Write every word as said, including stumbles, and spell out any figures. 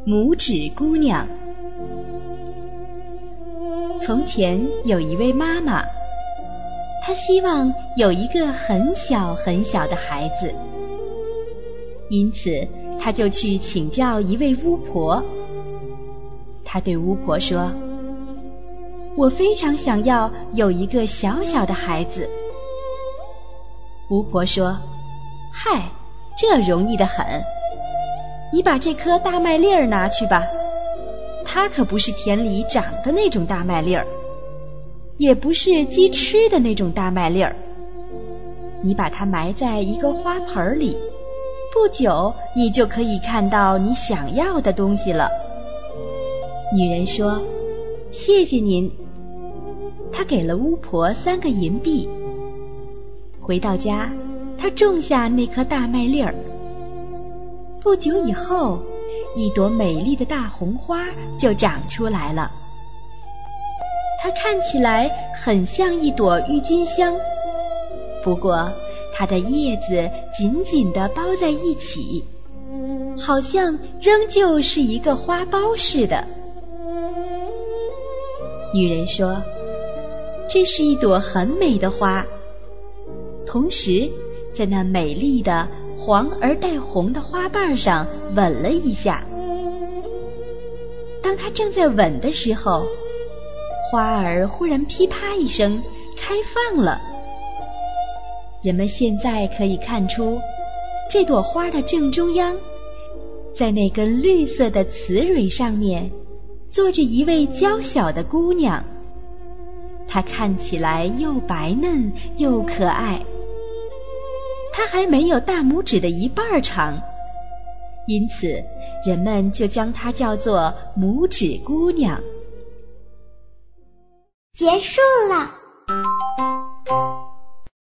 拇指姑娘。从前有一位妈妈，她希望有一个很小很小的孩子，因此她就去请教一位巫婆。她对巫婆说：我非常想要有一个小小的孩子。巫婆说：嗨，这容易得很，你把这颗大麦粒儿拿去吧，它可不是田里长的那种大麦粒儿，也不是鸡吃的那种大麦粒儿。你把它埋在一个花盆里，不久你就可以看到你想要的东西了。女人说：谢谢您。她给了巫婆三个银币。回到家，她种下那颗大麦粒儿。不久以后，一朵美丽的大红花就长出来了。它看起来很像一朵郁金香，不过它的叶子紧紧地包在一起，好像仍旧是一个花苞似的。女人说：这是一朵很美的花。同时在那美丽的黄而带红的花瓣上吻了一下。当她正在吻的时候，花儿忽然噼啪一声开放了。人们现在可以看出，这朵花的正中央，在那根绿色的雌蕊上面，坐着一位娇小的姑娘。她看起来又白嫩又可爱，她还没有大拇指的一半长，因此人们就将她叫做拇指姑娘。 结束了。